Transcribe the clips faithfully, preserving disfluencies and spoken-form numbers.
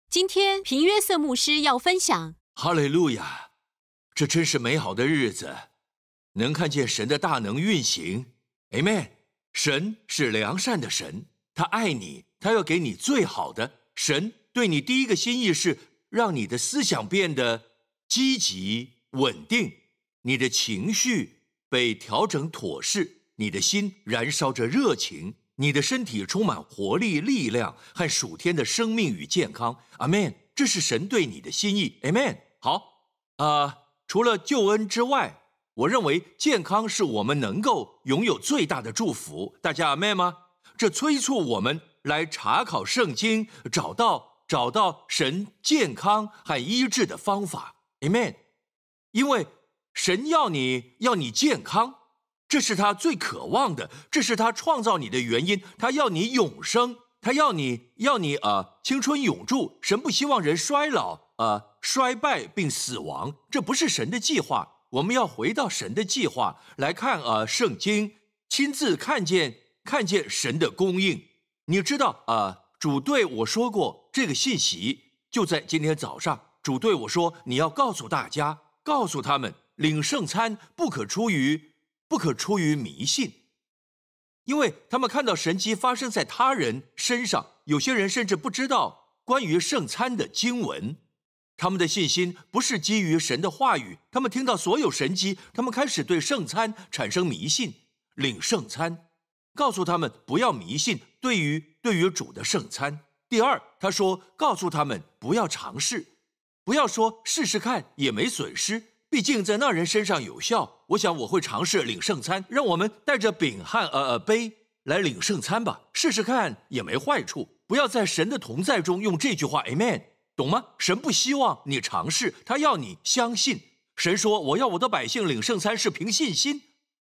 今天平约瑟牧师要分享。 哈利路亚，这真是美好的日子，能看见神的大能运行。Amen。神是良善的神，他爱你，他要给你最好的。神对你第一个心意是让你的思想变得积极稳定，你的情绪被调整妥适，你的心燃烧着热情，你的身体充满活力、力量和属天的生命与健康。阿们，这是神对你的心意。阿们。好，呃，除了救恩之外，我认为健康是我们能够拥有最大的祝福。大家阿们吗？这催促我们来查考圣经，找到找到神健康和医治的方法。Amen。因为神要你要你健康，这是他最渴望的，这是他创造你的原因。他要你永生，他要你要你呃青春永驻。神不希望人衰老、呃衰败并死亡，这不是神的计划。我们要回到神的计划来看呃圣经，亲自看见看见神的供应。你知道呃主对我说过这个信息，就在今天早上，主对我说你要告诉大家，告诉他们领圣餐不可出于不可出于迷信，因为他们看到神迹发生在他人身上，有些人甚至不知道关于圣餐的经文。他们的信心不是基于神的话语，他们听到所有神迹，他们开始对圣餐产生迷信。领圣餐告诉他们不要迷信对于对于主的圣餐。第二，他说告诉他们不要尝试，不要说试试看也没损失，毕竟在那人身上有效。我想我会尝试领圣餐，让我们带着饼和呃呃杯来领圣餐吧，试试看也没坏处。不要在神的同在中用这句话 Amen， 懂吗？神不希望你尝试，他要你相信。神说我要我的百姓领圣餐是凭信心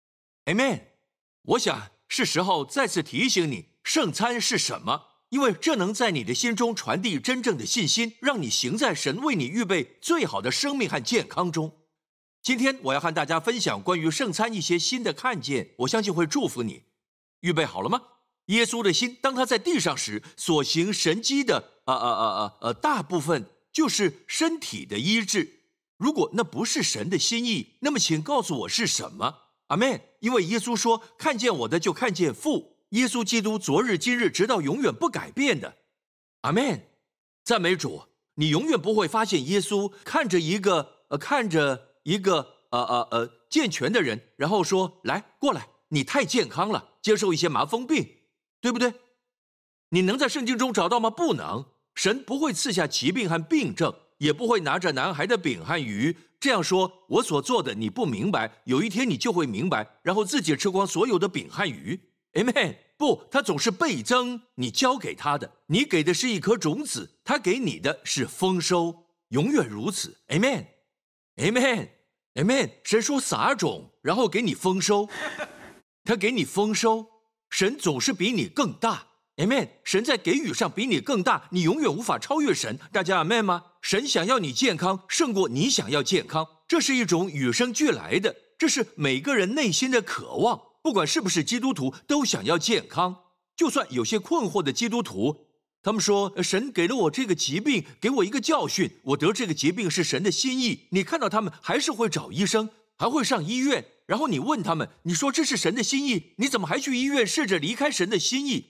Amen。 我想是时候再次提醒你圣餐是什么，因为这能在你的心中传递真正的信心，让你行在神为你预备最好的生命和健康中。今天我要和大家分享关于圣餐一些新的看见，我相信会祝福你。预备好了吗？耶稣的心当他在地上时所行神迹的呃呃呃呃呃大部分就是身体的医治。如果那不是神的心意，那么请告诉我是什么。阿们。因为耶稣说看见我的就看见父，耶稣基督昨日今日直到永远不改变的。阿们。赞美主。你永远不会发现耶稣看着一个呃看着一个呃呃呃健全的人，然后说来过来，你太健康了，接受一些麻风病，对不对？你能在圣经中找到吗？不能。神不会赐下疾病和病症，也不会拿着男孩的饼和鱼这样说我所做的你不明白，有一天你就会明白，然后自己吃光所有的饼和鱼。 Amen。 不，他总是倍增你交给他的，你给的是一颗种子，他给你的是丰收，永远如此。 Amen Amen Amen。 神说撒种然后给你丰收，他给你丰收，神总是比你更大。 Amen。 神在给予上比你更大，你永远无法超越神。大家 Amen 吗？神想要你健康胜过你想要健康，这是一种与生俱来的，这是每个人内心的渴望，不管是不是基督徒都想要健康。就算有些困惑的基督徒，他们说神给了我这个疾病，给我一个教训，我得这个疾病是神的心意。你看到他们还是会找医生，还会上医院，然后你问他们，你说这是神的心意，你怎么还去医院试着离开神的心意？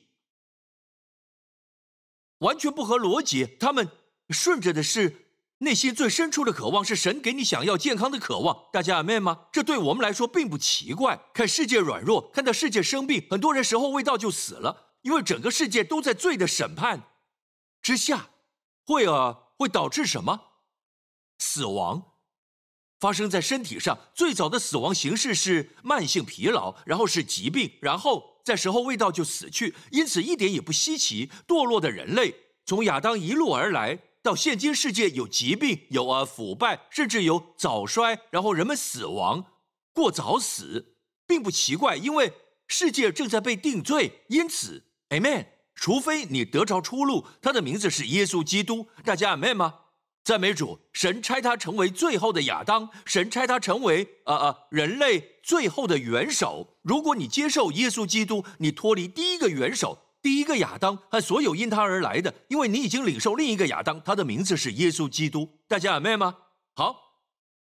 完全不合逻辑。他们顺着的是内心最深处的渴望，是神给你想要健康的渴望。大家阿们吗？这对我们来说并不奇怪。看世界软弱，看到世界生病，很多人时候未到就死了，因为整个世界都在罪的审判之下，会呃会导致什么？死亡发生在身体上。最早的死亡形式是慢性疲劳，然后是疾病，然后在时候未到就死去。因此一点也不稀奇，堕落的人类从亚当一路而来，到现今世界有疾病，有呃腐败，甚至有早衰，然后人们死亡，过早死，并不奇怪，因为世界正在被定罪。因此 Amen。 除非你得着出路，他的名字是耶稣基督。大家 Amen 吗？赞美主。神差他成为最后的亚当，神差他成为呃呃人类最后的元首。如果你接受耶稣基督，你脱离第一个元首， 第一个亚当和所有因他而来的，因为你已经领受另一个亚当，他的名字是耶稣基督。大家阿们吗？好，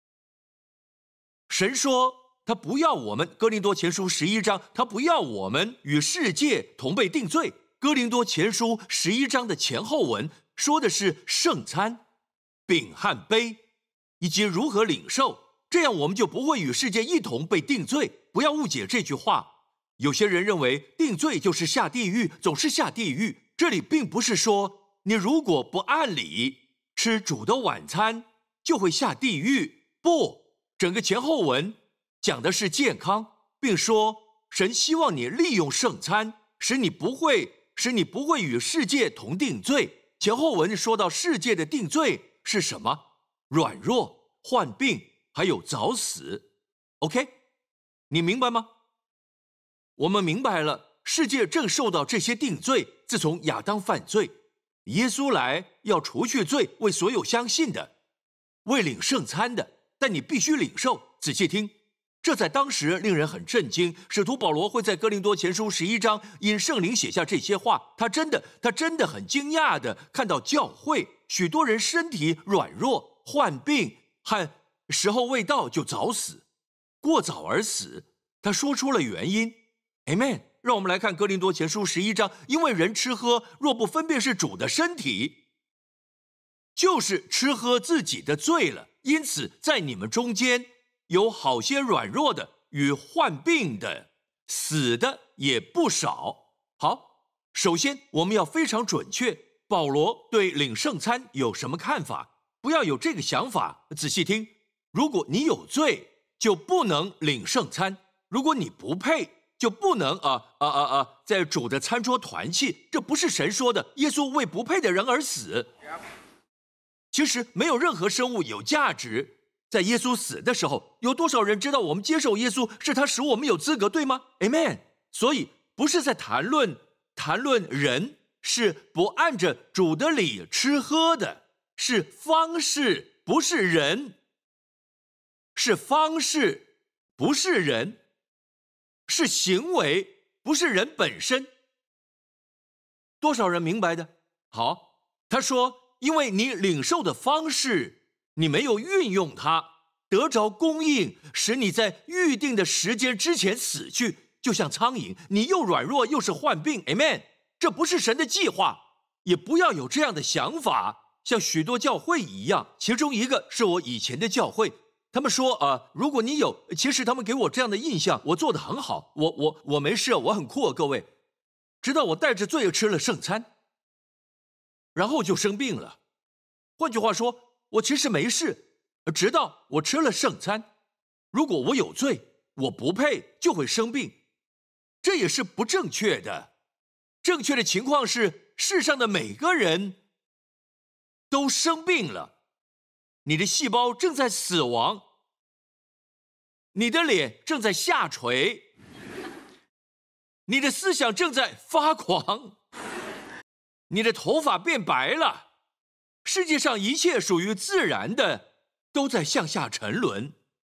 神说他不要我们，哥林多前书十一章，他不要我们与世界同被定罪。哥林多前书十一章的前后文说的是圣餐、饼和杯，以及如何领受，这样我们就不会与世界一同被定罪。不要误解这句话。有些人认为定罪就是下地狱，总是下地狱。这里并不是说你如果不按理吃主的晚餐就会下地狱，不，整个前后文讲的是健康，并说神希望你利用圣餐，使你不会使你不会与世界同定罪。前后文说到世界的定罪是什么？软弱、患病，还有早死。 OK， 你明白吗？我们明白了，世界正受到这些定罪。自从亚当犯罪，耶稣来要除去罪，为所有相信的，为领圣餐的。但你必须领受。仔细听，这在当时令人很震惊。使徒保罗会在哥林多前书十一章因圣灵写下这些话，他真的他真的很惊讶的看到教会许多人身体软弱、患病，和时候未到就早死，过早而死。他说出了原因。 Amen。 让我们来看哥林多前书十一章，因为人吃喝若不分辨是主的身体，就是吃喝自己的罪了。因此在你们中间有好些软弱的与患病的，死的也不少。好，首先我们要非常准确，保罗对领圣餐有什么看法？不要有这个想法。仔细听，如果你有罪就不能领圣餐，如果你不配就不能啊啊啊啊，在主的餐桌团契。这不是神说的，耶稣为不配的人而死。其实没有任何生物有价值。在耶稣死的时候，有多少人知道我们接受耶稣是他使我们有资格，对吗 ？Amen。所以不是在谈论谈论人，是不按着主的理吃喝的，是方式，不是人，是方式，不是人。是行为，不是人本身。多少人明白的？好，他说，因为你领受的方式，你没有运用它，得着供应，使你在预定的时间之前死去，就像苍蝇，你又软弱又是患病。 Amen。 这不是神的计划，也不要有这样的想法，像许多教会一样。其中一个是我以前的教会。他们说啊、呃，如果你有，其实他们给我这样的印象，我做得很好，我我我没事，我很酷啊，各位。直到我带着罪吃了圣餐，然后就生病了。换句话说，我其实没事，直到我吃了圣餐。如果我有罪，我不配就会生病，这也是不正确的。正确的情况是，世上的每个人都生病了。你的细胞正在死亡，你的脸正在下垂，你的思想正在发狂，你的头发变白了。世界上一切属于自然的都在向下沉沦。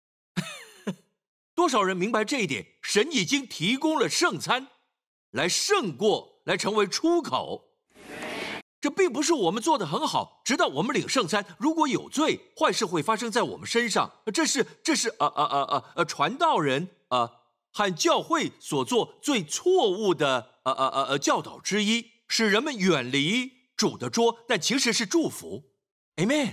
多少人明白这一点？神已经提供了圣餐来胜过，来成为出口。这并不是我们做得很好，直到我们领圣餐，如果有罪，坏事会发生在我们身上。这是这是呃呃呃呃呃传道人呃和教会所做最错误的呃呃呃呃教导之一，使人们远离主的桌，但其实是祝福。Amen。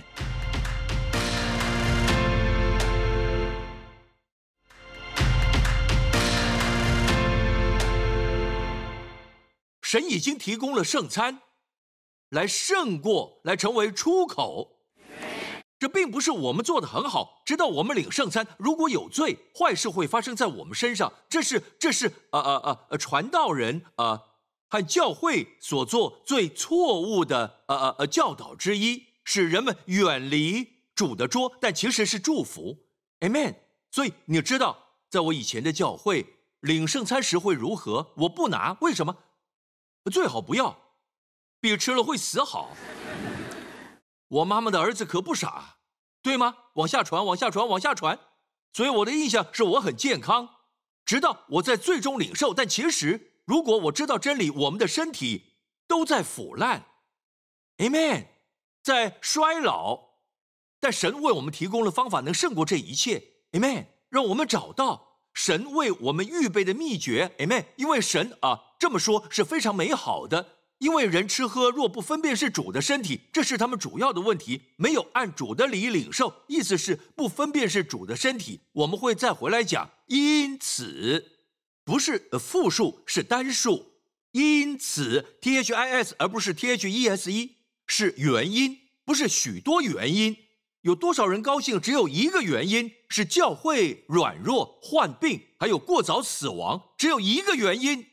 神已经提供了圣餐。来胜过，来成为出口。这并不是我们做得很好，直到我们领圣餐，如果有罪，坏事会发生在我们身上。这是这是呃呃呃传道人呃和教会所做最错误的呃呃呃教导之一，使人们远离主的桌，但其实是祝福。Amen。所以你知道，在我以前的教会领圣餐时会如何？我不拿，为什么？最好不要。比吃了会死好。我妈妈的儿子可不傻，对吗？往下传，往下传，往下传。所以我的印象是我很健康，直到我在最终领受。但其实如果我知道真理，我们的身体都在腐烂 ，Amen， 在衰老，但神为我们提供了方法，能胜过这一切 ，Amen， 让我们找到神为我们预备的秘诀 ，Amen， 因为神啊这么说是非常美好的。因为人吃喝若不分辨是主的身体，这是他们主要的问题，没有按主的理领受，意思是不分辨是主的身体。我们会再回来讲，因此不是复数，是单数，因此 T H I S 而不是 T H E S E， 是原因，不是许多原因。有多少人高兴？只有一个原因，是教会软弱、患病，还有过早死亡，只有一个原因。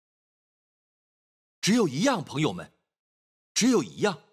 只有一样，朋友们，只有一样，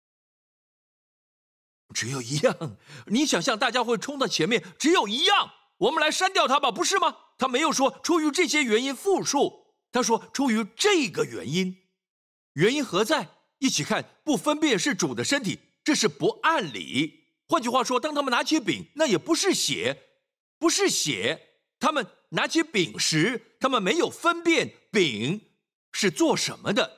只有一样。你想象大家会冲到前面，只有一样，我们来删掉它吧，不是吗？他没有说出于这些原因复数，他说出于这个原因。原因何在？一起看，不分辨是主的身体，这是不按理。换句话说，当他们拿起饼，那也不是血，不是血。他们拿起饼时，他们没有分辨饼是做什么的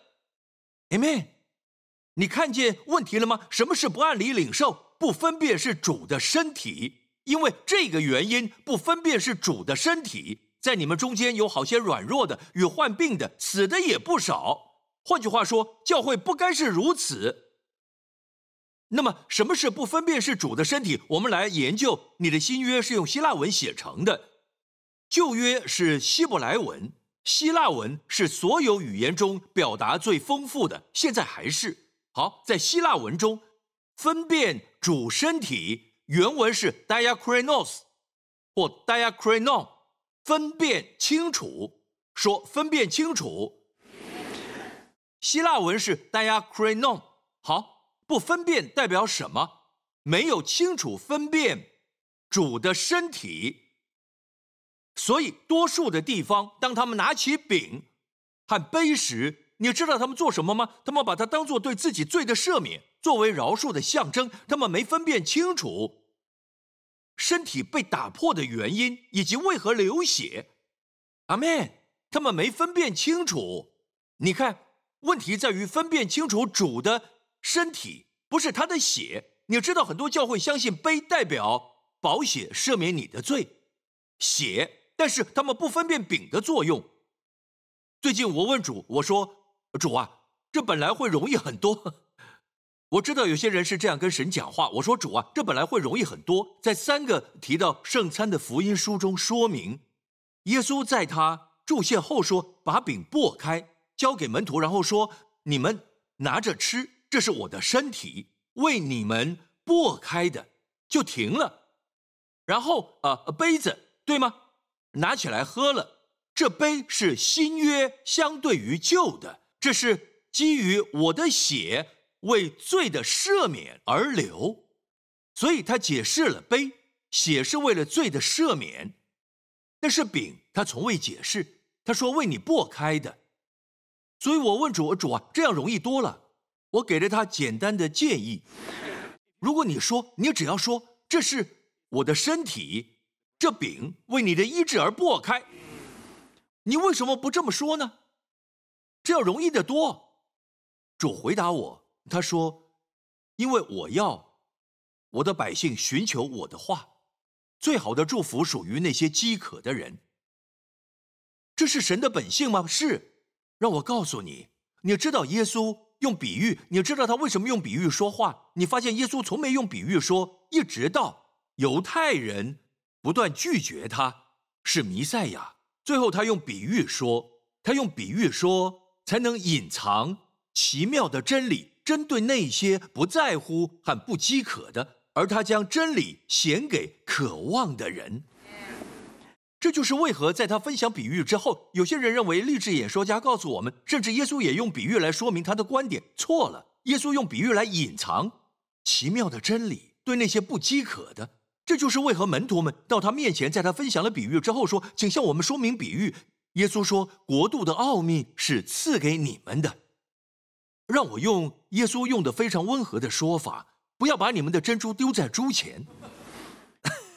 ，Amen。你看见问题了吗？什么是不按理领受？不分辨是主的身体，因为这个原因，不分辨是主的身体。在你们中间有好些软弱的与患病的，死的也不少。换句话说，教会不该是如此。那么，什么是不分辨是主的身体？我们来研究。你的新约是用希腊文写成的，旧约是希伯来文。希腊文是所有语言中表达最丰富的，现在还是。好，在希腊文中，分辨主身体原文是 diakrinos 或 diakrinon， 分辨清楚，说分辨清楚。希腊文是 diakrinon。好，不分辨代表什么？没有清楚分辨主的身体。所以多数的地方，当他们拿起饼和杯时，你知道他们做什么吗？他们把它当作对自己罪的赦免，作为饶恕的象征。他们没分辨清楚身体被打破的原因，以及为何流血。阿们，他们没分辨清楚。你看，问题在于分辨清楚主的身体，不是他的血。你知道很多教会相信杯代表宝血赦免你的罪，血，但是他们不分辨饼的作用。最近我问主，我说，主啊，这本来会容易很多。我知道有些人是这样跟神讲话，我说主啊，这本来会容易很多。在三个提到圣餐的福音书中说明，耶稣在他祝谢后说，把饼擘开，交给门徒，然后说，你们拿着吃，这是我的身体，为你们擘开的，就停了。然后呃杯子，对吗？拿起来喝了。这杯是新约相对于旧的，这是基于我的血为罪的赦免而流。所以他解释了杯，血是为了罪的赦免。但是饼他从未解释，他说为你擘开的。所以我问主，主啊，这样容易多了。我给了他简单的建议，如果你说，你只要说这是我的身体，这饼为你的医治而擘开，你为什么不这么说呢？这样容易得多。主回答我，他说，因为我要我的百姓寻求我的话，最好的祝福属于那些饥渴的人。这是神的本性吗？是。让我告诉你，你知道耶稣用比喻，你知道他为什么用比喻说话？你发现耶稣从没用比喻说，一直到犹太人不断拒绝他是弥赛亚，最后他用比喻说，他用比喻说才能隐藏奇妙的真理，针对那些不在乎和不饥渴的，而他将真理显给渴望的人。这就是为何在他分享比喻之后，有些人认为励志演说家告诉我们，甚至耶稣也用比喻来说明他的观点，错了。耶稣用比喻来隐藏奇妙的真理，对那些不饥渴的。这就是为何门徒们到他面前，在他分享了比喻之后说，请向我们说明比喻。耶稣说，国度的奥秘是赐给你们的。让我用耶稣用的非常温和的说法，不要把你们的珍珠丢在猪前。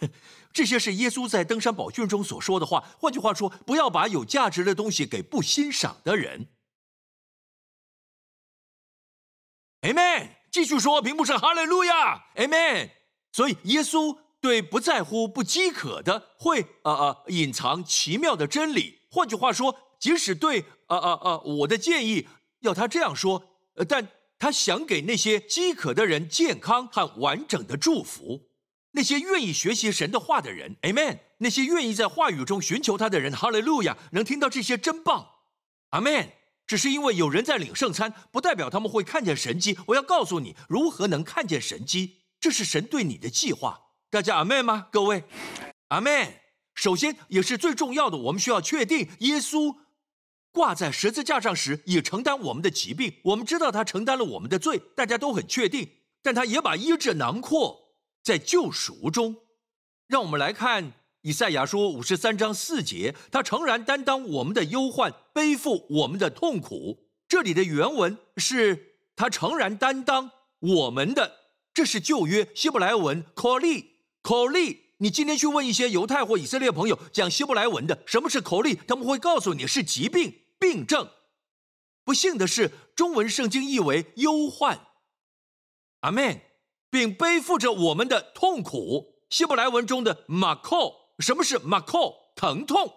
这些是耶稣在登山宝训中所说的话。换句话说，不要把有价值的东西给不欣赏的人。Amen。继续说，屏幕上哈利路亚 ，Amen。所以耶稣对不在乎、不饥渴的，会呃呃隐藏奇妙的真理。换句话说，即使对呃呃呃我的建议要他这样说，呃，但他想给那些饥渴的人健康和完整的祝福。那些愿意学习神的话的人 ，Amen。那些愿意在话语中寻求他的人，哈利路亚，能听到这些真棒 ，Amen。只是因为有人在领圣餐，不代表他们会看见神迹。我要告诉你，如何能看见神迹，这是神对你的计划。大家阿们吗？各位，阿们。首先，也是最重要的，我们需要确定，耶稣挂在十字架上时，也承担我们的疾病。我们知道他承担了我们的罪，大家都很确定。但他也把医治囊括在救赎中。让我们来看以赛亚书五十三章四节，他诚然担当我们的忧患，背负我们的痛苦。这里的原文是他诚然担当我们的，这是旧约希伯来文 koli koli。你今天去问一些犹太或以色列朋友讲希伯来文的，什么是koli，他们会告诉你是疾病、病症。不幸的是，中文圣经译为忧患，阿们，并背负着我们的痛苦。希伯来文中的 mako， 什么是 mako？ 疼痛。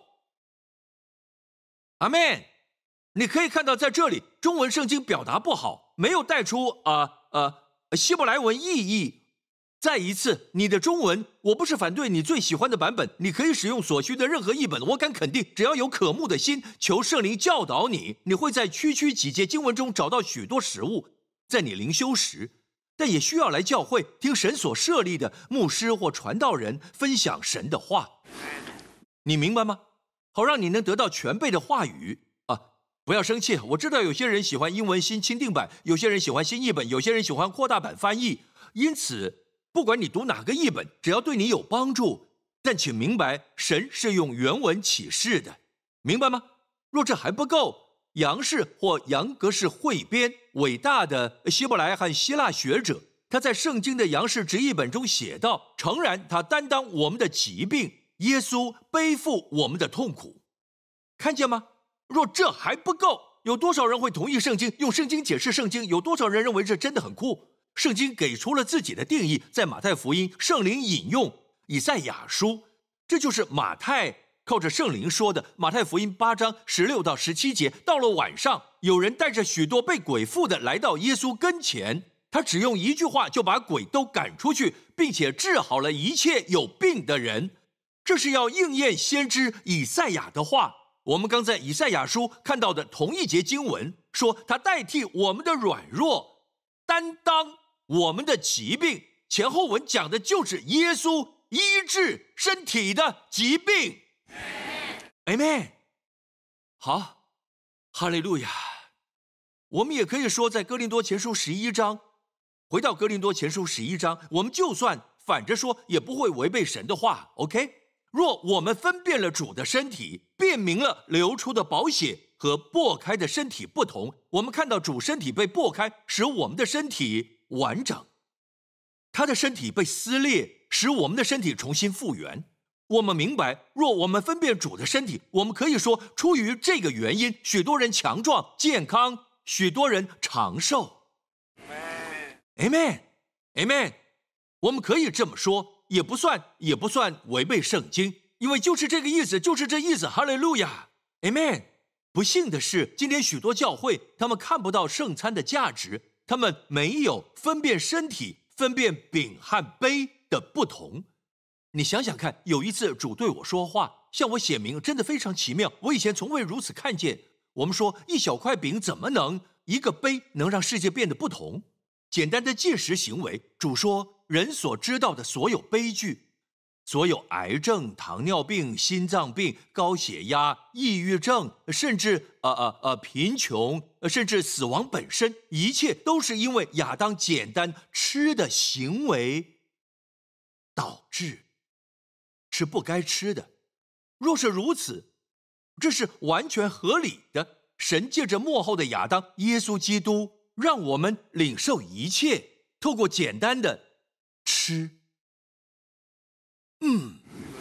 阿们。你可以看到在这里中文圣经表达不好，没有带出啊呃希伯来文意义。再一次，你的中文，我不是反对你最喜欢的版本，你可以使用所需的任何译本。我敢肯定，只要有渴慕的心，求圣灵教导你，你会在区区几节经文中找到许多食物，在你灵修时。但也需要来教会听神所设立的牧师或传道人分享神的话，你明白吗？好让你能得到全备的话语啊！不要生气，我知道有些人喜欢英文新钦定版，有些人喜欢新译本，有些人喜欢扩大版翻译。因此，不管你读哪个译本，只要对你有帮助，但请明白，神是用原文启示的，明白吗？若这还不够，杨氏或杨格式汇编，伟大的希伯来和希腊学者，他在圣经的杨氏直译本中写道：诚然，他担当我们的疾病，耶稣背负我们的痛苦。看见吗？若这还不够，有多少人会同意圣经，用圣经解释圣经？有多少人认为这真的很酷？圣经给出了自己的定义，在马太福音，圣灵引用以赛亚书，这就是马太靠着圣灵说的。马太福音八章十六到十七节，到了晚上，有人带着许多被鬼附的来到耶稣跟前，他只用一句话就把鬼都赶出去，并且治好了一切有病的人。这是要应验先知以赛亚的话。我们刚在以赛亚书看到的同一节经文说，他代替我们的软弱，担当我们的疾病。前后文讲的就是耶稣医治身体的疾病。Amen。好，哈利路亚。我们也可以说，在哥林多前书十一章，回到哥林多前书十一章，我们就算反着说，也不会违背神的话。OK， 若我们分辨了主的身体，辨明了流出的宝血和擘开的身体不同，我们看到主身体被擘开，使我们的身体完整；他的身体被撕裂，使我们的身体重新复原。我们明白，若我们分辨主的身体，我们可以说，出于这个原因，许多人强壮健康，许多人长寿。Amen， Amen。我们可以这么说，也不算也不算违背圣经，因为就是这个意思，就是这意思。哈利路亚 ，Amen。不幸的是，今天许多教会他们看不到圣餐的价值，他们没有分辨身体、分辨饼和杯的不同。你想想看，有一次主对我说话，向我显明，真的非常奇妙，我以前从未如此看见。我们说，一小块饼怎么能，一个杯能让世界变得不同？简单的进食行为，主说，人所知道的所有悲剧，所有癌症、糖尿病、心脏病、高血压、抑郁症，甚至呃呃呃贫穷，甚至死亡本身，一切都是因为亚当简单吃的行为导致，是不该吃的。若是如此，这是完全合理的。神借着末后的亚当耶稣基督，让我们领受一切，透过简单的吃。嗯。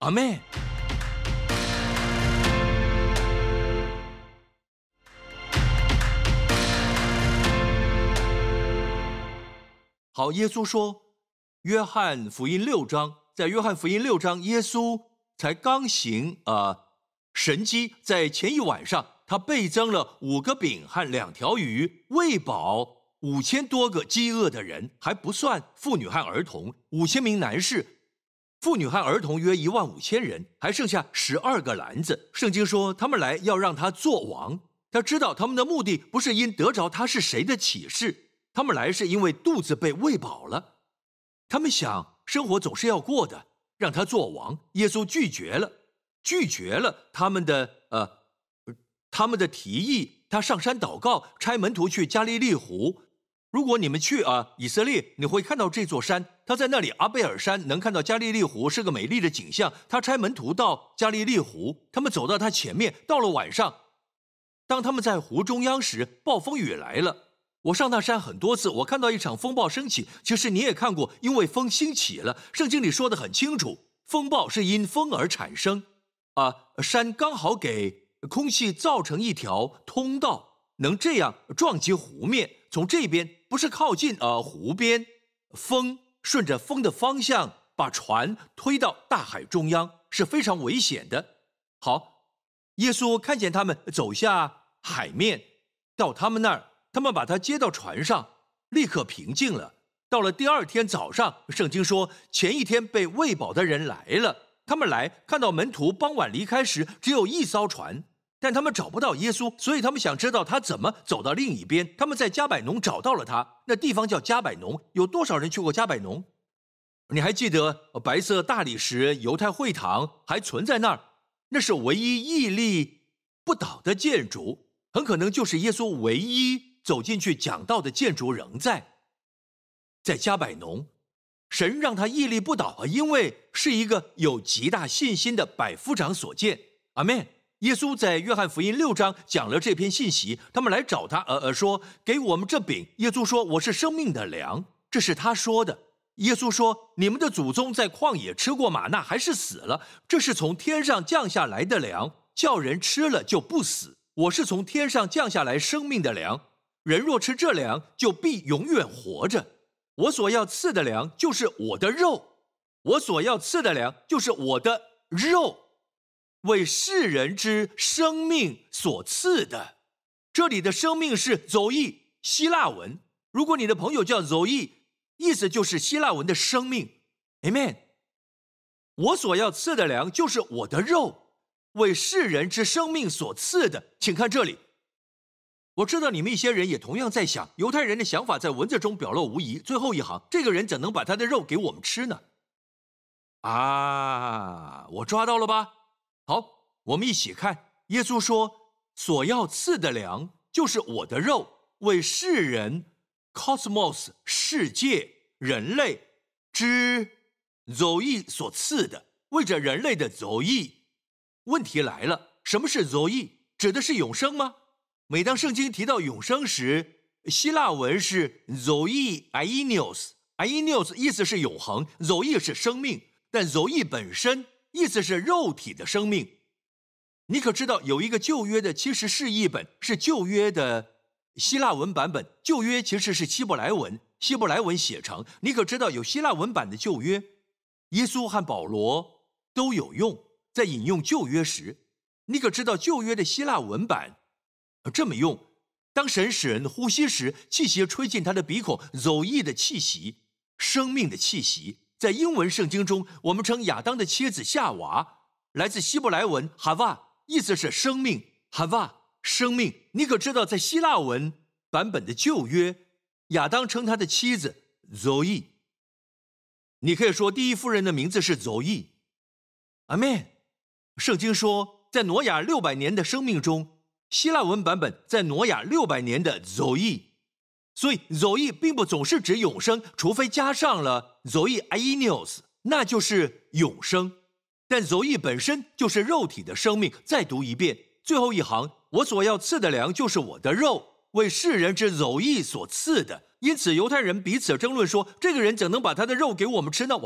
阿们。好，耶稣说，约翰福音六章，在约翰福音六章，耶稣才刚行呃神迹，在前一晚上，他倍增了五个饼和两条鱼，喂饱五千多个饥饿的人，还不算妇女和儿童，五千名男士，妇女和儿童约一万五千人，还剩下十二个篮子。圣经说，他们来要让他做王，他知道他们的目的不是因得着他是谁的启示，他们来是因为肚子被喂饱了。他们想生活总是要过的，让他做王。耶稣拒绝了，拒绝了他们的呃他们的提议。他上山祷告，差门徒去加利利湖。如果你们去啊、呃、以色列，你会看到这座山。他在那里阿贝尔山能看到加利利湖，是个美丽的景象。他差门徒到加利利湖，他们走到他前面。到了晚上，当他们在湖中央时，暴风雨来了。我上那山很多次，我看到一场风暴升起。其实你也看过，因为风兴起了。圣经里说得很清楚，风暴是因风而产生。啊，山刚好给空气造成一条通道，能这样撞击湖面。从这边不是靠近呃湖边，风顺着风的方向把船推到大海中央，是非常危险的。好，耶稣看见他们走下海面，到他们那儿。他们把他接到船上，立刻平静了。到了第二天早上，圣经说前一天被喂饱的人来了。他们来看到门徒傍晚离开时只有一艘船，但他们找不到耶稣，所以他们想知道他怎么走到另一边。他们在加百农找到了他，那地方叫加百农。有多少人去过加百农？你还记得白色大理石犹太会堂还存在那儿？那是唯一屹立不倒的建筑，很可能就是耶稣唯一走进去讲道的建筑仍在，在加百农。神让他屹立不倒，因为是一个有极大信心的百夫长所建。阿们。耶稣在约翰福音六章讲了这篇信息，他们来找他，呃呃，说给我们这饼。耶稣说我是生命的粮，这是他说的。耶稣说你们的祖宗在旷野吃过玛纳，还是死了。这是从天上降下来的粮，叫人吃了就不死。我是从天上降下来生命的粮，人若吃这粮，就必永远活着。我所要赐的粮，就是我的肉。我所要赐的粮，就是我的肉，为世人之生命所赐的。这里的生命是 Zoe， 希腊文。如果你的朋友叫 Zoe， 意思就是希腊文的生命。 Amen。 我所要赐的粮，就是我的肉，为世人之生命所赐的。请看这里，我知道你们一些人也同样在想，犹太人的想法在文字中表露无遗。最后一行，这个人怎能把他的肉给我们吃呢？啊，我抓到了吧？好，我们一起看。耶稣说所要赐的粮就是我的肉，为世人 cosmos 世界人类之 Zoe 所赐的，为着人类的 Zoe。 问题来了，什么是 Zoe？ 指的是永生吗？每当圣经提到永生时，希腊文是 Zoe aionios， aionios 意思是永恒， Zoe 是生命，但 Zoe 本身意思是肉体的生命。你可知道有一个旧约的其实是译本，是旧约的希腊文版本。旧约其实是希伯来文，希伯来文写成。你可知道有希腊文版的旧约，耶稣和保罗都有用，在引用旧约时。你可知道旧约的希腊文版这么用，当神使人呼吸时，气息吹进他的鼻孔，走意的气息，生命的气息。在英文圣经中，我们称亚当的妻子夏娃，来自希伯来文哈瓦，意思是生命，哈瓦生命。你可知道在希腊文版本的旧约，亚当称他的妻子 Zoe。 你可以说第一夫人的名字是 Zoe。 阿们。圣经说在挪亚六百年的生命中，希腊文版本在挪亚六百年的 Zoe， 所以 Zoe 并不总是指永生，除非加上了 Zoe aionios， 那就是永生。但 Zoe 本身就是肉体的生命。再读一遍最后一行，我所要赐的粮就是我的肉，为世人之 Zoe 所赐的。因此犹太人彼此争论说，这个人怎能把他的肉给我们吃呢？往下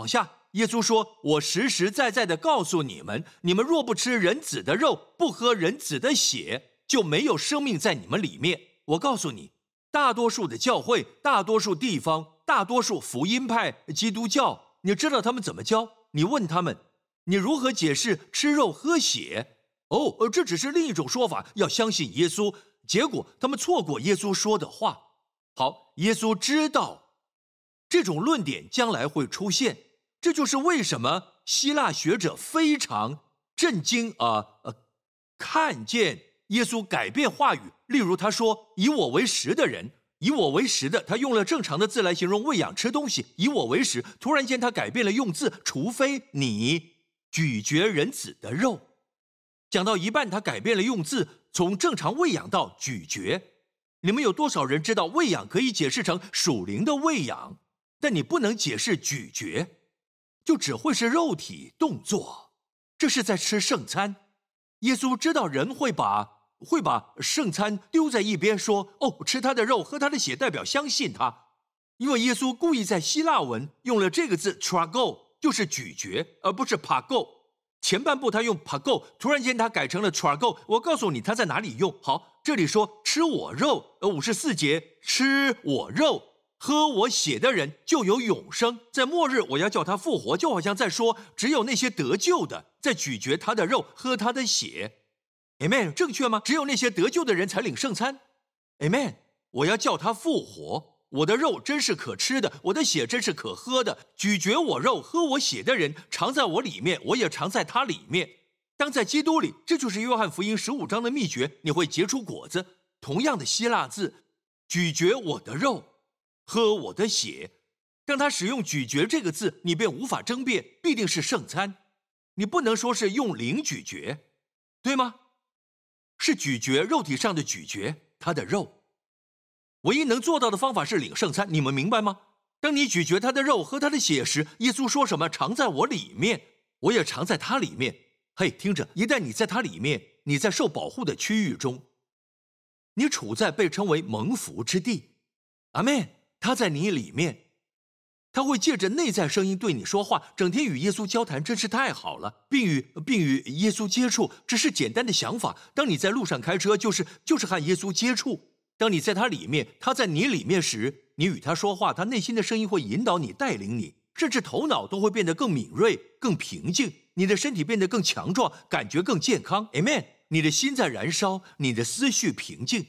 耶稣说：“我实实在在的告诉你们，你们若不吃人子的肉，不喝人子的血，就没有生命在你们里面。”我告诉你，大多数的教会、大多数地方、大多数福音派、基督教，你知道他们怎么教？你问他们，你如何解释吃肉喝血？哦，这只是另一种说法，要相信耶稣。结果他们错过耶稣说的话。好，耶稣知道这种论点将来会出现，这就是为什么希腊学者非常震惊啊呃，看见耶稣改变话语。例如他说：“以我为食的人。”以我为食的，他用了正常的字来形容喂养吃东西。以我为食，突然间他改变了用字，除非你咀嚼人子的肉。讲到一半，他改变了用字，从正常喂养到咀嚼。你们有多少人知道喂养可以解释成属灵的喂养，但你不能解释咀嚼，就只会是肉体动作。这是在吃圣餐。耶稣知道人会把会把圣餐丢在一边，说：“哦，吃他的肉，喝他的血，代表相信他。”因为耶稣故意在希腊文用了这个字 trago， 就是咀嚼，而不是 pago。前半部他用 pago， 突然间他改成了 trago。我告诉你他在哪里用。好，这里说吃我肉，呃，五十四节，吃我肉，喝我血的人就有永生，在末日我要叫他复活，就好像在说，只有那些得救的在咀嚼他的肉，喝他的血。Amen， 正确吗？只有那些得救的人才领圣餐。Amen， 我要叫他复活。我的肉真是可吃的，我的血真是可喝的。咀嚼我肉、喝我血的人，常在我里面，我也常在他里面。当在基督里，这就是约翰福音十五章的秘诀，你会结出果子。同样的希腊字，咀嚼我的肉，喝我的血。当他使用咀嚼这个字，你便无法争辩，必定是圣餐。你不能说是用灵咀嚼，对吗？是咀嚼，肉体上的咀嚼他的肉。唯一能做到的方法是领圣餐，你们明白吗？当你咀嚼他的肉，喝他的血时，耶稣说什么？常在我里面，我也常在他里面。嘿，听着，一旦你在他里面，你在受保护的区域中，你处在被称为蒙福之地。阿们，他在你里面，他会借着内在声音对你说话，整天与耶稣交谈真是太好了，并与并与耶稣接触，只是简单的想法。当你在路上开车，就是就是和耶稣接触。当你在他里面，他在你里面时，你与他说话，他内心的声音会引导你、带领你，甚至头脑都会变得更敏锐、更平静，你的身体变得更强壮，感觉更健康。 Amen， 你的心在燃烧，你的思绪平静。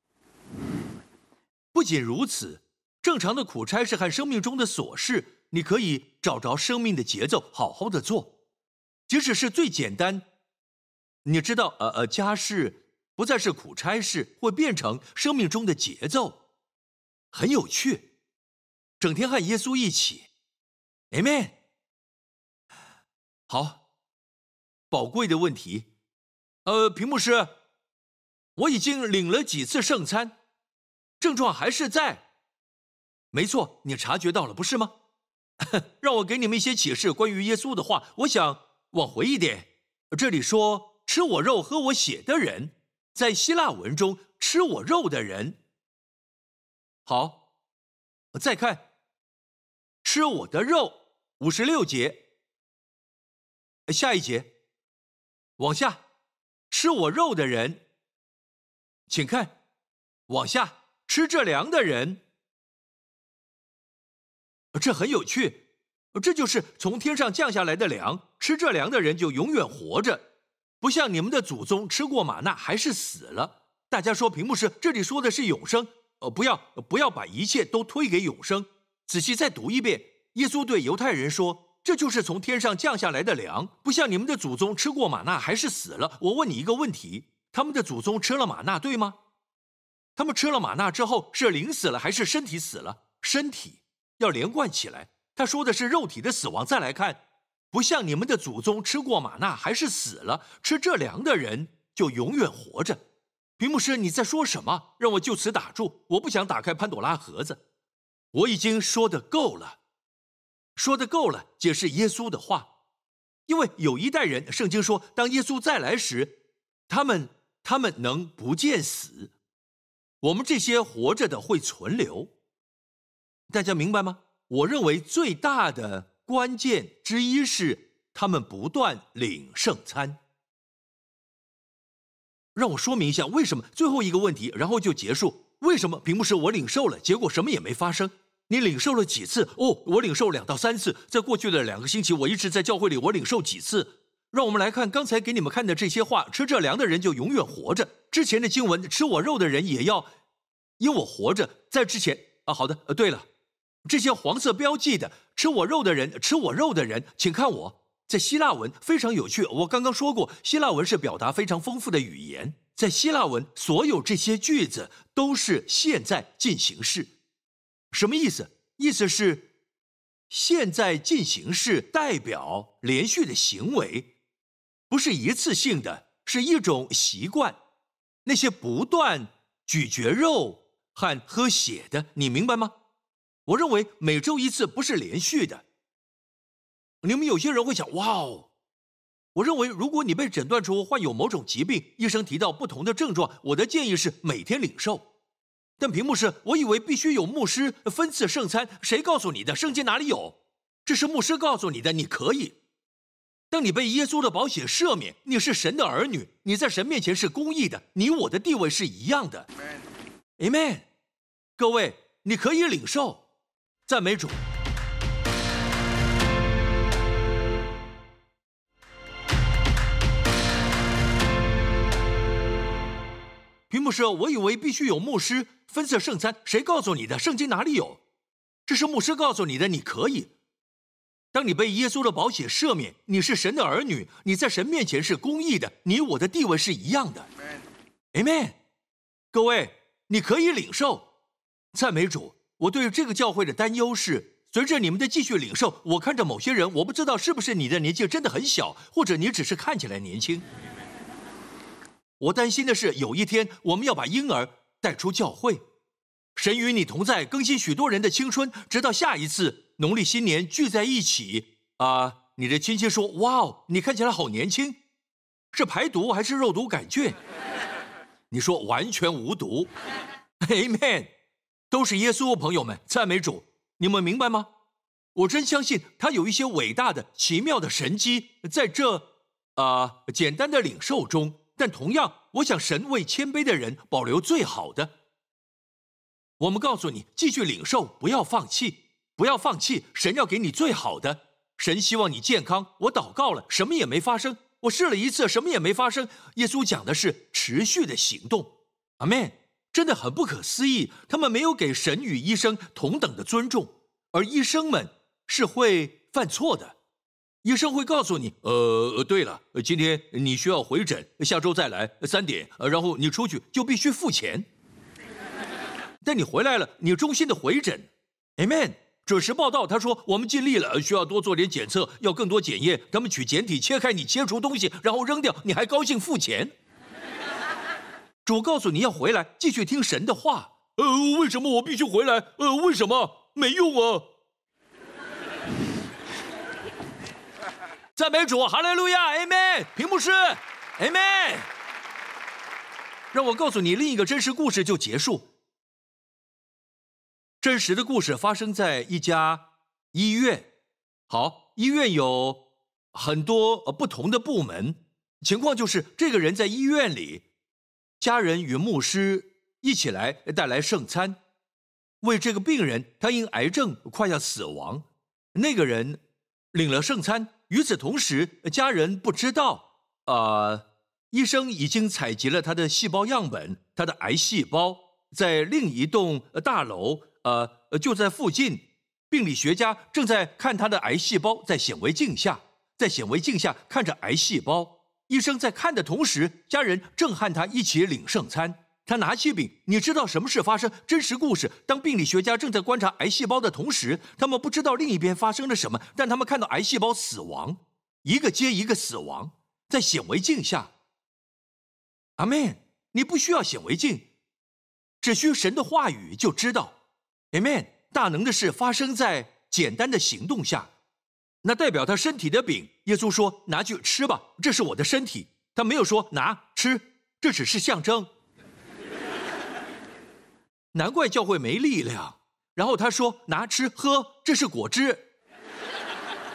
不仅如此，正常的苦差事和生命中的琐事，你可以找着生命的节奏，好好的做。即使是最简单，你知道，呃呃，家事不再是苦差事，会变成生命中的节奏，很有趣。整天和耶稣一起 ，Amen。好，宝贵的问题。呃，平牧师，我已经领了几次圣餐，症状还是在。没错，你察觉到了，不是吗？让我给你们一些启示，关于耶稣的话。我想往回一点，这里说吃我肉喝我血的人，在希腊文中吃我肉的人。好，再看吃我的肉，五十六节，下一节往下，吃我肉的人，请看往下，吃这粮的人。这很有趣，这就是从天上降下来的粮，吃这粮的人就永远活着，不像你们的祖宗吃过玛纳还是死了。大家说，屏幕是这里说的是永生，呃，不要不要把一切都推给永生。仔细再读一遍，耶稣对犹太人说，这就是从天上降下来的粮，不像你们的祖宗吃过玛纳还是死了。我问你一个问题，他们的祖宗吃了玛纳，对吗？他们吃了玛纳之后是灵死了还是身体死了？身体要连贯起来，他说的是肉体的死亡。再来看，不像你们的祖宗吃过玛纳还是死了，吃这粮的人就永远活着。屏幕师，你在说什么？让我就此打住，我不想打开潘朵拉盒子。我已经说得够了，说得够了，解释耶稣的话。因为有一代人，圣经说，当耶稣再来时，他们他们能不见死，我们这些活着的会存留。大家明白吗？我认为最大的关键之一是他们不断领圣餐。让我说明一下为什么，最后一个问题，然后就结束。为什么屏幕是我领受了，结果什么也没发生？你领受了几次？哦，我领受两到三次。在过去的两个星期，我一直在教会里，我领受几次？让我们来看刚才给你们看的这些话：吃这粮的人就永远活着。之前的经文，吃我肉的人也要因我活着。在之前啊，好的，呃，对了，这些黄色标记的吃我肉的人，吃我肉的人，请看我。在希腊文非常有趣，我刚刚说过，希腊文是表达非常丰富的语言。在希腊文，所有这些句子都是现在进行式。什么意思？意思是现在进行式代表连续的行为，不是一次性的，是一种习惯。那些不断咀嚼肉和喝血的，你明白吗？我认为每周一次不是连续的。你们有些人会想，哇哦！我认为，如果你被诊断出患有某种疾病，医生提到不同的症状，我的建议是每天领受。但屏幕是，我以为必须有牧师分赐圣餐，谁告诉你的？圣经哪里有？这是牧师告诉你的，你可以。当你被耶稣的宝血赦免，你是神的儿女，你在神面前是公义的，你我的地位是一样的。Amen。各位，你可以领受，赞美主。屏幕是，我以为必须有牧师分赐圣餐，谁告诉你的？圣经哪里有？这是牧师告诉你的，你可以。当你被耶稣的宝血赦免，你是神的儿女，你在神面前是公义的，你我的地位是一样的。Amen。各位，你可以领受，赞美主。我对这个教会的担忧是，随着你们的继续领受，我看着某些人，我不知道是不是你的年纪真的很小，或者你只是看起来年轻。我担心的是，有一天我们要把婴儿带出教会。神与你同在，更新许多人的青春，直到下一次农历新年聚在一起啊、呃！你的亲戚说：“哇哦，你看起来好年轻，是排毒还是肉毒杆菌？”你说完全无毒。Amen， 都是耶稣，朋友们，赞美主！你们明白吗？我真相信他有一些伟大的、奇妙的神迹在这啊、呃、简单的领受中。但同样，我想神为谦卑的人保留最好的。我们告诉你，继续领受，不要放弃，不要放弃，神要给你最好的。神希望你健康。我祷告了，什么也没发生。我试了一次，什么也没发生。耶稣讲的是持续的行动。阿们，真的很不可思议，他们没有给神与医生同等的尊重，而医生们是会犯错的。医生会告诉你，呃，对了，今天你需要回诊，下周再来三点，然后你出去就必须付钱。但你回来了，你衷心的回诊 ，Amen， 准时报到。他说我们尽力了，需要多做点检测，要更多检验。他们取检体，切开你，切除东西，然后扔掉，你还高兴付钱。主告诉你要回来，继续听神的话。呃，为什么我必须回来？呃，为什么？没用啊。赞美主，哈利路亚 ，Amen。屏幕是 ，Amen。让我告诉你另一个真实故事就结束。真实的故事发生在一家医院。好，医院有很多不同的部门。情况就是这个人在医院里，家人与牧师一起来带来圣餐，为这个病人，他因癌症快要死亡。那个人领了圣餐。与此同时，家人不知道，呃，医生已经采集了他的细胞样本，他的癌细胞在另一栋大楼，呃，就在附近。病理学家正在看他的癌细胞，在显微镜下，在显微镜下看着癌细胞。医生在看的同时，家人正和他一起领圣餐。他拿起饼，你知道什么事发生？真实故事。当病理学家正在观察癌细胞的同时，他们不知道另一边发生了什么，但他们看到癌细胞死亡，一个接一个死亡，在显微镜下。阿们，你不需要显微镜，只需神的话语就知道。阿们，大能的事发生在简单的行动下。那代表他身体的饼，耶稣说拿去吃吧，这是我的身体。他没有说拿吃，这只是象征。难怪教会没力量。然后他说拿吃喝，这是果汁。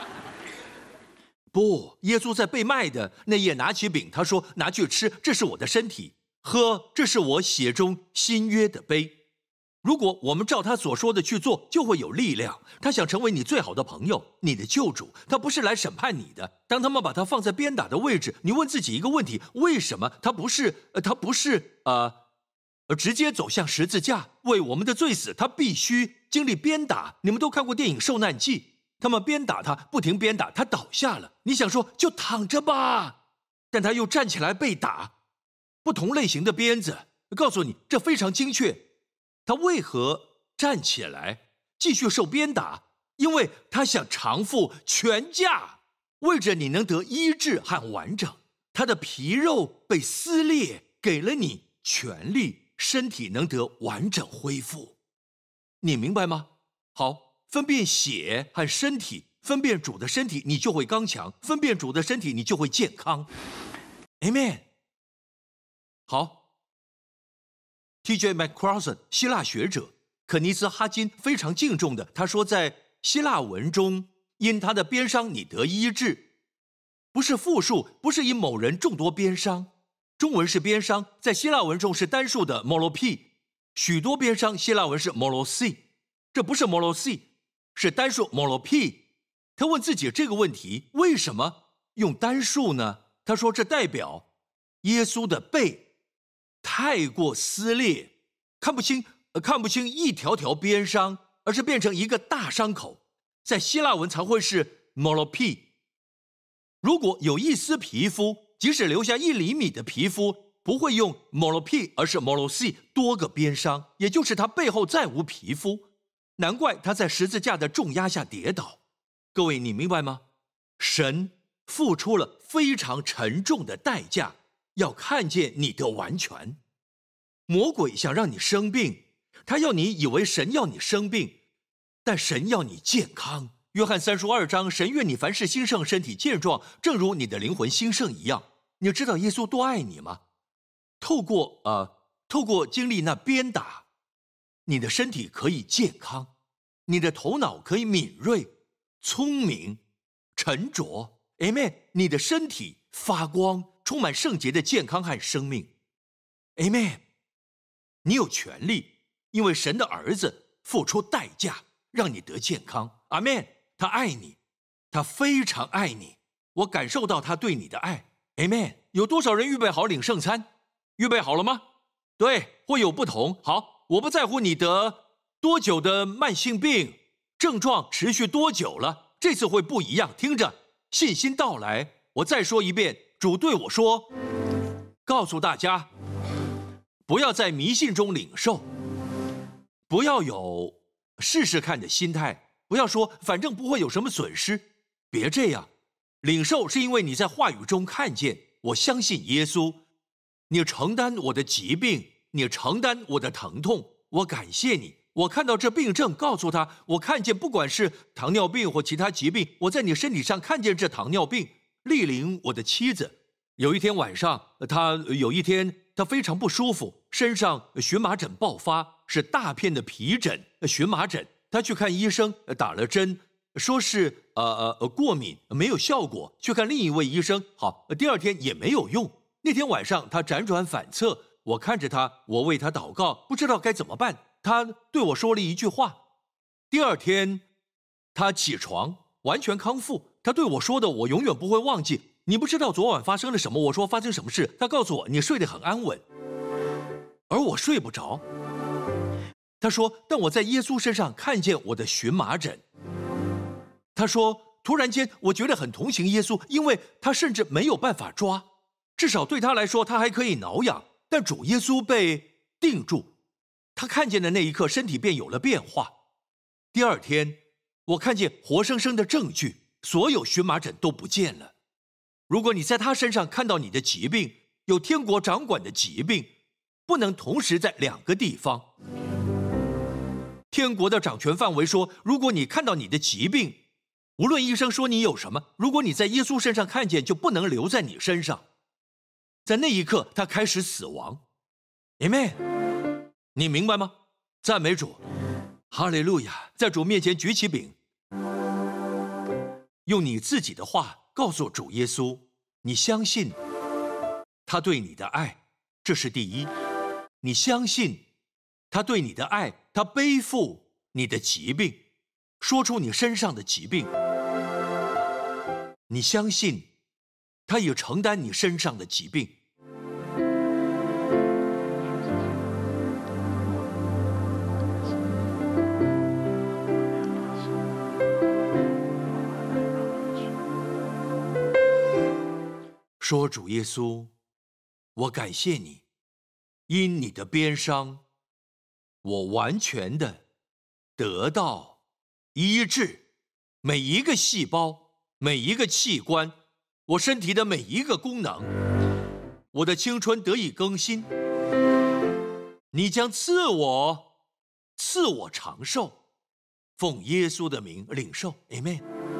不，耶稣在被卖的那夜拿起饼，他说：“拿去吃，这是我的身体；喝，这是我血中新约的杯。”如果我们照他所说的去做，就会有力量。他想成为你最好的朋友，你的救主。他不是来审判你的。当他们把他放在鞭打的位置，你问自己一个问题：为什么他不是？呃，他不是呃，直接走向十字架，为我们的罪死？他必须经历鞭打。你们都看过电影《受难记》，他们鞭打他，不停鞭打，他倒下了。你想说就躺着吧，但他又站起来被打。不同类型的鞭子，告诉你这非常精确。他为何站起来继续受鞭打？因为他想偿付全价，为着你能得医治和完整。他的皮肉被撕裂，给了你权利，身体能得完整恢复。你明白吗？好，分辨血和身体，分辨主的身体，你就会刚强；分辨主的身体，你就会健康。Amen。好。T J McCrossan 希腊学者，肯尼斯哈金非常敬重的，他说，在希腊文中，因他的鞭伤你得医治，不是复数，不是因某人众多鞭伤。中文是鞭伤，在希腊文中是单数的 molopy， 许多鞭伤希腊文是 molosy， 这不是 molosy， 是单数 molopy。他问自己这个问题：为什么用单数呢？他说这代表耶稣的背太过撕裂，看不清，呃，看不清一条条鞭伤，而是变成一个大伤口。在希腊文才会是 molopy。如果有一丝皮肤，即使留下一厘米的皮肤，不会用 molopy， 而是 molosy， 多个鞭伤，也就是他背后再无皮肤。难怪他在十字架的重压下跌倒。各位，你明白吗？神付出了非常沉重的代价，要看见你的完全。魔鬼想让你生病，他要你以为神要你生病，但神要你健康。约翰三书二章，神愿你凡事兴盛，身体健壮，正如你的灵魂兴盛一样。你知道耶稣多爱你吗？透过呃，透过经历那鞭打，你的身体可以健康，你的头脑可以敏锐、聪明、沉着。Amen。你的身体发光，充满圣洁的健康和生命。Amen。你有权利，因为神的儿子付出代价，让你得健康。阿们。他爱你，他非常爱你，我感受到他对你的爱。Amen。有多少人预备好领圣餐？预备好了吗？对，会有不同。好，我不在乎你得多久的慢性病，症状持续多久了，这次会不一样。听着，信心到来。我再说一遍，主对我说，告诉大家，不要在迷信中领受，不要有试试看的心态，不要说反正不会有什么损失，别这样。领受是因为你在话语中看见，我相信耶稣，你承担我的疾病，你承担我的疼痛，我感谢你。我看到这病症，告诉他，我看见不管是糖尿病或其他疾病，我在你身体上看见这糖尿病。丽玲，我的妻子，有一天晚上，她有一天她非常不舒服，身上荨麻疹爆发，是大片的皮疹、荨麻疹。她去看医生，打了针，说是呃呃过敏，没有效果。去看另一位医生，好，第二天也没有用。那天晚上她辗转反侧，我看着她，我为她祷告，不知道该怎么办。她对我说了一句话。第二天，她起床，完全康复。她对我说的，我永远不会忘记。你不知道昨晚发生了什么？我说发生什么事？她告诉我，你睡得很安稳，而我睡不着。她说，但我在耶稣身上看见我的荨麻疹。她说，突然间我觉得很同情耶稣，因为他甚至没有办法抓，至少对他来说，他还可以挠痒，但主耶稣被定住。他看见的那一刻，身体便有了变化。第二天，我看见活生生的证据。所有荨麻疹都不见了。如果你在他身上看到你的疾病，有天国掌管的疾病，不能同时在两个地方。天国的掌权范围说，如果你看到你的疾病，无论医生说你有什么，如果你在耶稣身上看见，就不能留在你身上。在那一刻，他开始死亡。Amen。你明白吗？赞美主，哈利路亚！在主面前举起饼。用你自己的话告诉主耶稣，你相信他对你的爱，这是第一。你相信他对你的爱，他背负你的疾病，说出你身上的疾病。你相信他也承担你身上的疾病。说主耶稣，我感谢你，因你的鞭伤，我完全的得到医治，每一个细胞，每一个器官，我身体的每一个功能，我的青春得以更新。你将赐我，赐我长寿，奉耶稣的名领受 ，Amen。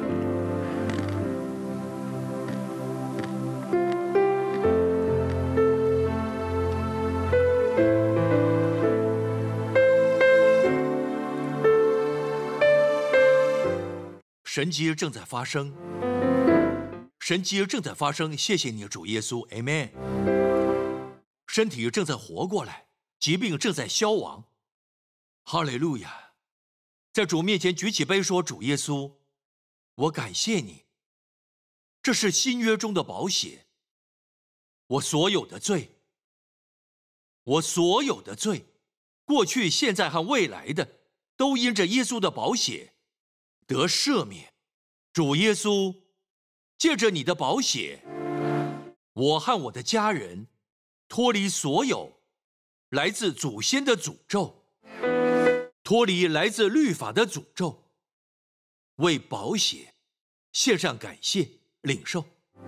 神迹正在发生，神迹正在发生，谢谢你，主耶稣 ，Amen。身体正在活过来，疾病正在消亡，哈利路亚！在主面前举起杯说：“主耶稣，我感谢你，这是新约中的宝血，我所有的罪，我所有的罪，过去、现在和未来的，都因着耶稣的宝血得赦免。主耶稣，借着你的宝血，我和我的家人脱离所有来自祖先的诅咒，脱离来自律法的诅咒，为宝血献上感谢，领受。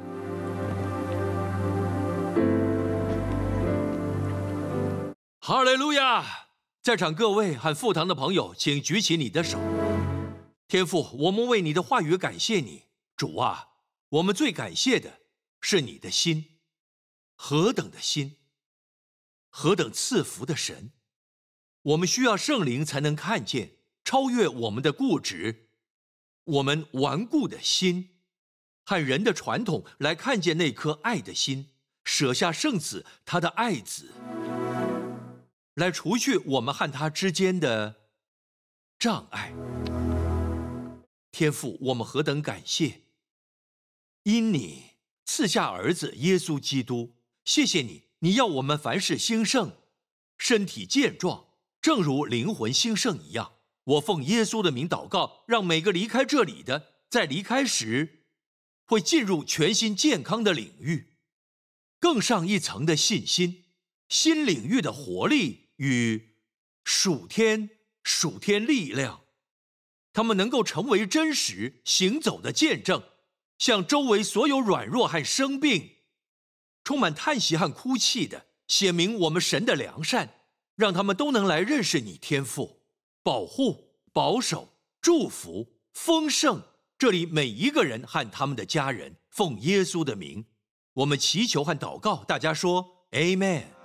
哈利路亚！在场各位和父堂的朋友，请举起你的手。天父，我们为你的话语感谢你，主啊，我们最感谢的是你的心，何等的心，何等赐福的神！我们需要圣灵才能看见，超越我们的固执，我们顽固的心，和人的传统来看见那颗爱的心，舍下圣子，他的爱子，来除去我们和他之间的障碍。天父，我们何等感谢！因你赐下儿子耶稣基督，谢谢你，你要我们凡事兴盛，身体健壮，正如灵魂兴盛一样。我奉耶稣的名祷告，让每个离开这里的，在离开时会进入全新健康的领域，更上一层的信心，新领域的活力与属天属天力量。他们能够成为真实行走的见证，向周围所有软弱和生病、充满叹息和哭泣的，写明我们神的良善，让他们都能来认识你天父，保护、保守、祝福、丰盛这里每一个人和他们的家人。奉耶稣的名，我们祈求和祷告，大家说 Amen。